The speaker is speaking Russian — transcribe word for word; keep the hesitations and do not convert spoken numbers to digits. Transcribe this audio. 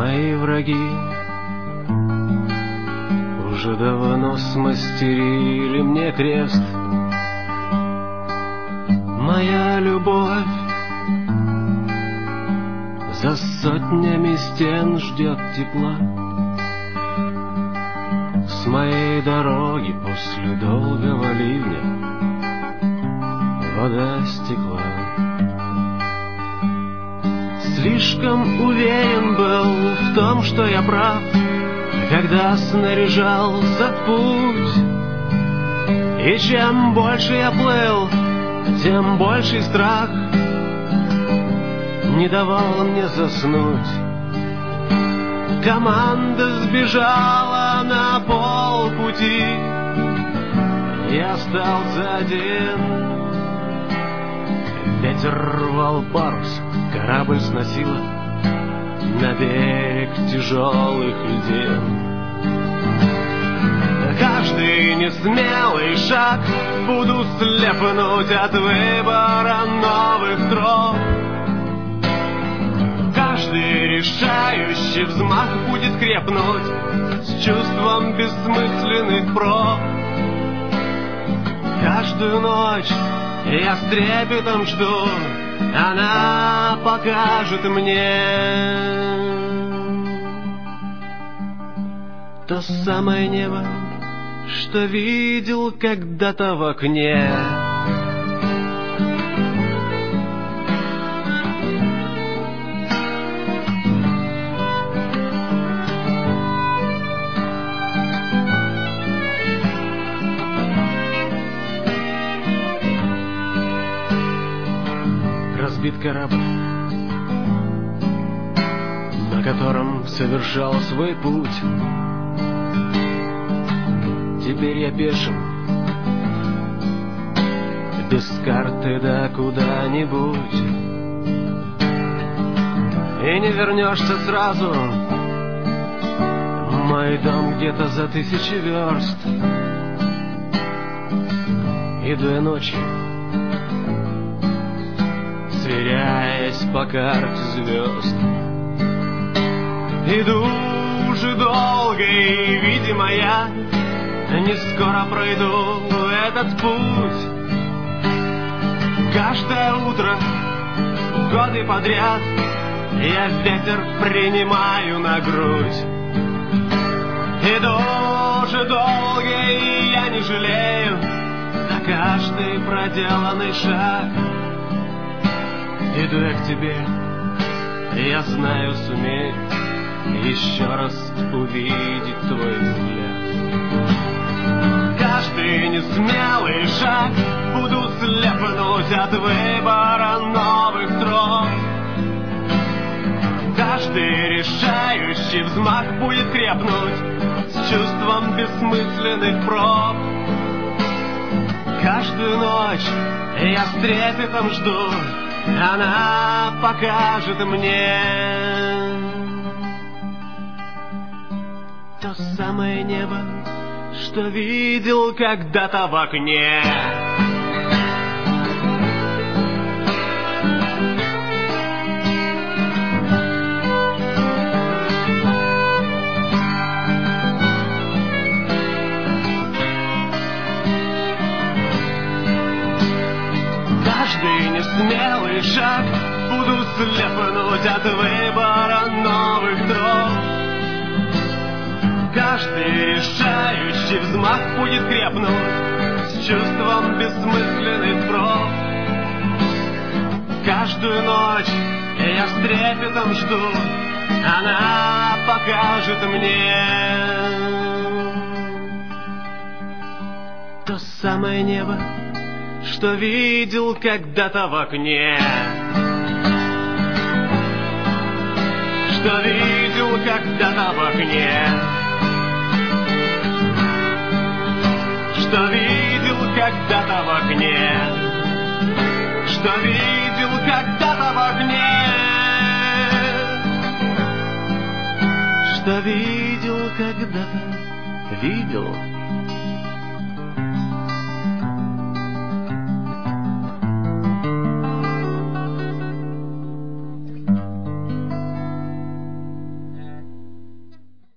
Мои враги уже давно смастерили мне крест. Моя любовь за сотнями стен ждет тепла. С моей дороги после долгого ливня вода стекла. Слишком уверен был в том, что я прав, когда снаряжался в путь. И чем больше я плыл, тем больший страх не давал мне заснуть. Команда сбежала на полпути, я остался один. Ветер рвал парус, корабль сносило на берег тяжелых льдин. Каждый несмелый шаг буду слепнуть от выбора новых троп. Каждый решающий взмах будет крепнуть с чувством бессмысленных проб. Каждую ночь я с трепетом жду, она покажет мне то самое небо, что видел когда-то в окне. Разбит корабль, на котором совершал свой путь. Теперь я пешим, без карты да куда-нибудь. И не вернешься сразу, мой дом где-то за тысячи верст. Иду я ночью, сверяясь по карте звезд. Иду уже долго, и, видимо, я не скоро пройду этот путь. Каждое утро, годы подряд, я ветер принимаю на грудь. Иду уже долго, и я не жалею за каждый проделанный шаг. Иду я к тебе, я знаю, сумею еще раз увидеть твой взгляд. Каждый несмелый шаг буду слепнуть от выбора новых троп. Каждый решающий взмах будет крепнуть с чувством бессмысленных проб. Каждую ночь я с трепетом жду, она покажет мне то самое небо, что видел когда-то в окне. Каждый несмелый шаг буду слепнуть от выбора новых троп. Каждый решающий взмах будет крепнуть с чувством бессмысленных проб. Каждую ночь я с трепетом жду, она покажет мне то самое небо, что видел когда-то в окне. Что видел когда-то в окне. Что видел когда-то в окне. Что видел когда-то в окне. Что видел когда-то, видел